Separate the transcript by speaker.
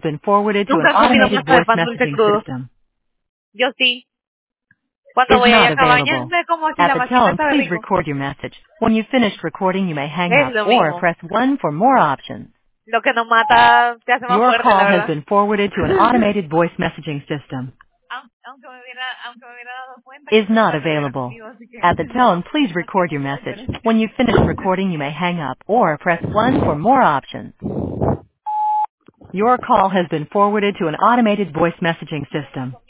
Speaker 1: been forwarded to an
Speaker 2: Nunca he comido
Speaker 1: automated
Speaker 2: masa de
Speaker 1: voice
Speaker 2: pan dulce
Speaker 1: messaging
Speaker 2: crudo.
Speaker 1: system.
Speaker 2: Yo sí. Cuando
Speaker 1: Is
Speaker 2: voy
Speaker 1: not
Speaker 2: allá a Cabañas,
Speaker 1: available.
Speaker 2: es como si
Speaker 1: At
Speaker 2: la
Speaker 1: the
Speaker 2: máquina
Speaker 1: tone,
Speaker 2: sabe
Speaker 1: please
Speaker 2: rico.
Speaker 1: record your message. When you've finished recording, you may hang
Speaker 2: Es
Speaker 1: up
Speaker 2: lo
Speaker 1: or
Speaker 2: mismo.
Speaker 1: press 1 for more options.
Speaker 2: Lo que nos mata te hace más
Speaker 1: Your
Speaker 2: fuerte, la
Speaker 1: call has
Speaker 2: verdad.
Speaker 1: been forwarded to an automated voice messaging system.
Speaker 2: Aunque me hubiera dado cuenta que
Speaker 1: Is
Speaker 2: ese
Speaker 1: not
Speaker 2: lugar no hubiera
Speaker 1: available.
Speaker 2: comido, así que
Speaker 1: At the tone, please
Speaker 2: no
Speaker 1: record
Speaker 2: quiero
Speaker 1: your
Speaker 2: saber.
Speaker 1: message. When you've finished recording, you may hang up or press 1 for more options. Your call has been forwarded to an automated voice messaging system.